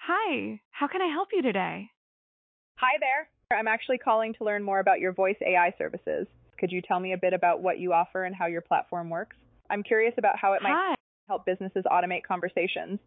Hi, how can I help you today? Hi there. I'm actually calling to learn more about your voice AI services. Could you tell me a bit about what you offer and how your platform works? I'm curious about how it might Hi. help businesses automate conversations.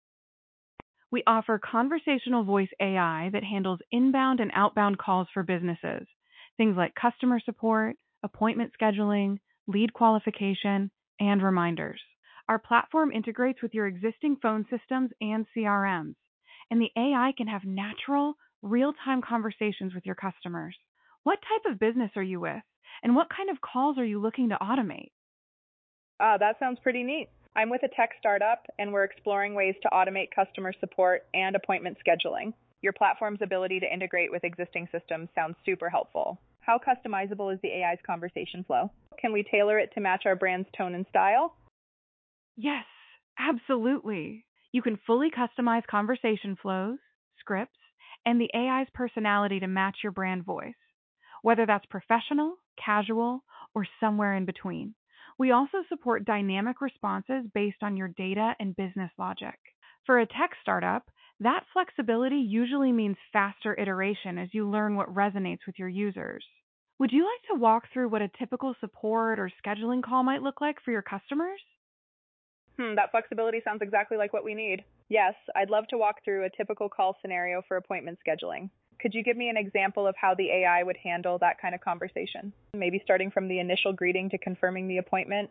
We offer conversational voice AI that handles inbound and outbound calls for businesses. Things like customer support, appointment scheduling, lead qualification, and reminders. Our platform integrates with your existing phone systems and CRMs, and the AI can have natural, real time conversations with your customers. What type of business are you with? And what kind of calls are you looking to automate? That sounds pretty neat. I'm with a tech startup, and we're exploring ways to automate customer support and appointment scheduling. Your platform's ability to integrate with existing systems sounds super helpful. How customizable is the AI's conversation flow? Can we tailor it to match our brand's tone and style? Yes, absolutely. You can fully customize conversation flows, scripts, and the AI's personality to match your brand voice, whether that's professional, casual, or somewhere in between. We also support dynamic responses based on your data and business logic. For a tech startup, that flexibility usually means faster iteration as you learn what resonates with your users. Would you like to walk through what a typical support or scheduling call might look like for your customers? That flexibility sounds exactly like what we need. Yes, I'd love to walk through a typical call scenario for appointment scheduling. Could you give me an example of how the AI would handle that kind of conversation? Maybe starting from the initial greeting to confirming the appointment?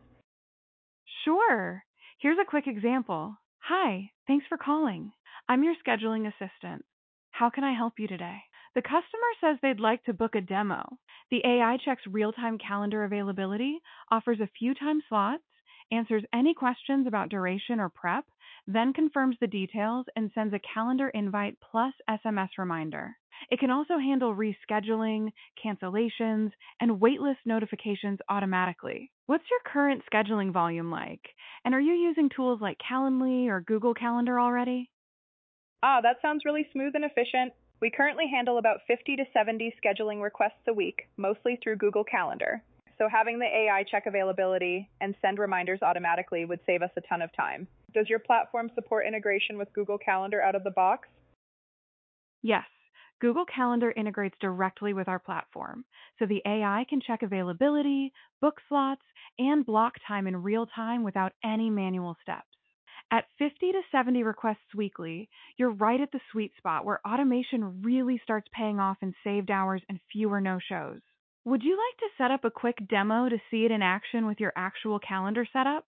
Sure. Here's a quick example. Hi, thanks for calling. I'm your scheduling assistant. How can I help you today? The customer says they'd like to book a demo. The AI checks real time calendar availability, offers a few time slots, answers any questions about duration or prep, then confirms the details and sends a calendar invite plus SMS reminder. It can also handle rescheduling, cancellations, and waitlist notifications automatically. What's your current scheduling volume like? And are you using tools like Calendly or Google Calendar already? That sounds really smooth and efficient. We currently handle about 50 to 70 scheduling requests a week, mostly through Google Calendar. So having the AI check availability and send reminders automatically would save us a ton of time. Does your platform support integration with Google Calendar out of the box? Yes, Google Calendar integrates directly with our platform, so the AI can check availability, book slots, and block time in real time without any manual steps. At 50 to 70 requests weekly, you're right at the sweet spot where automation really starts paying off in saved hours and fewer no-shows. Would you like to set up a quick demo to see it in action with your actual calendar setup?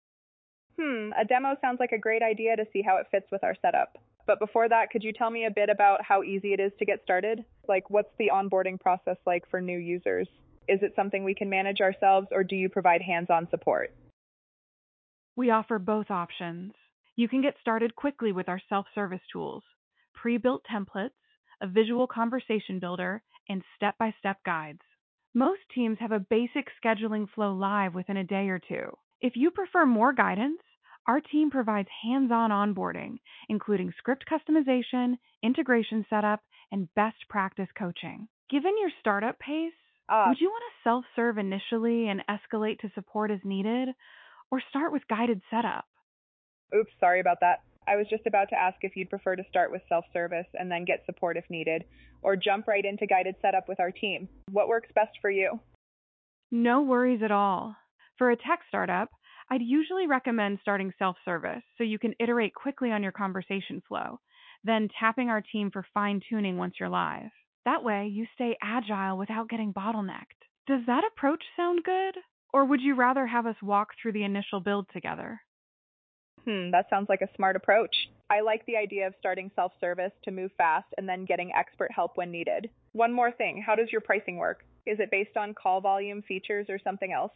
A demo sounds like a great idea to see how it fits with our setup. But before that, could you tell me a bit about how easy it is to get started? Like, what's the onboarding process like for new users? Is it something we can manage ourselves, or do you provide hands on support? We offer both options. You can get started quickly with our self-service tools, pre-built templates, a visual conversation builder, and step-by-step guides. Most teams have a basic scheduling flow live within a day or two. If you prefer more guidance, our team provides hands-on onboarding, including script customization, integration setup, and best practice coaching. Given your startup pace, Ah, would you want to self-serve initially and escalate to support as needed, or start with guided setup? Oops, sorry about that. I was just about to ask if you'd prefer to start with self service and then get support if needed, or jump right into guided setup with our team. What works best for you? No worries at all. For a tech startup, I'd usually recommend starting self-service so you can iterate quickly on your conversation flow, then tapping our team for fine-tuning once you're live. That way, you stay agile without getting bottlenecked. Does that approach sound good? Or would you rather have us walk through the initial build together? That sounds like a smart approach. I like the idea of starting self service to move fast and then getting expert help when needed. One more thing, how does your pricing work? Is it based on call volume, features, or something else?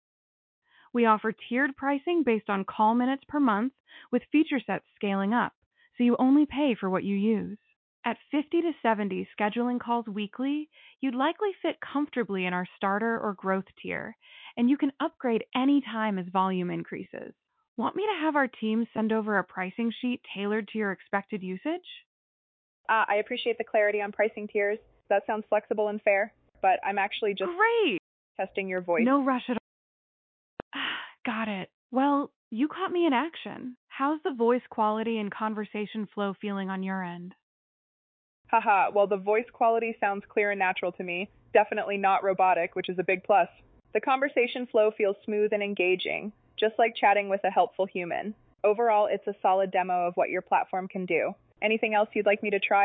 We offer tiered pricing based on call minutes per month, with feature sets scaling up, so you only pay for what you use. At 50 to 70 scheduling calls weekly, you'd likely fit comfortably in our starter or growth tier, and you can upgrade anytime as volume increases. Want me to have our team send over a pricing sheet tailored to your expected usage? I appreciate the clarity on pricing tiers. That sounds flexible and fair, but I'm actually just Great! testing your voice. No rush at all. Got it. Well, You caught me in action. How's the voice quality and conversation flow feeling on your end? Haha, well, the voice quality sounds clear and natural to me. Definitely not robotic, which is a big plus. The conversation flow feels smooth and engaging, just like chatting with a helpful human. Overall, it's a solid demo of what your platform can do. Anything else you'd like me to try?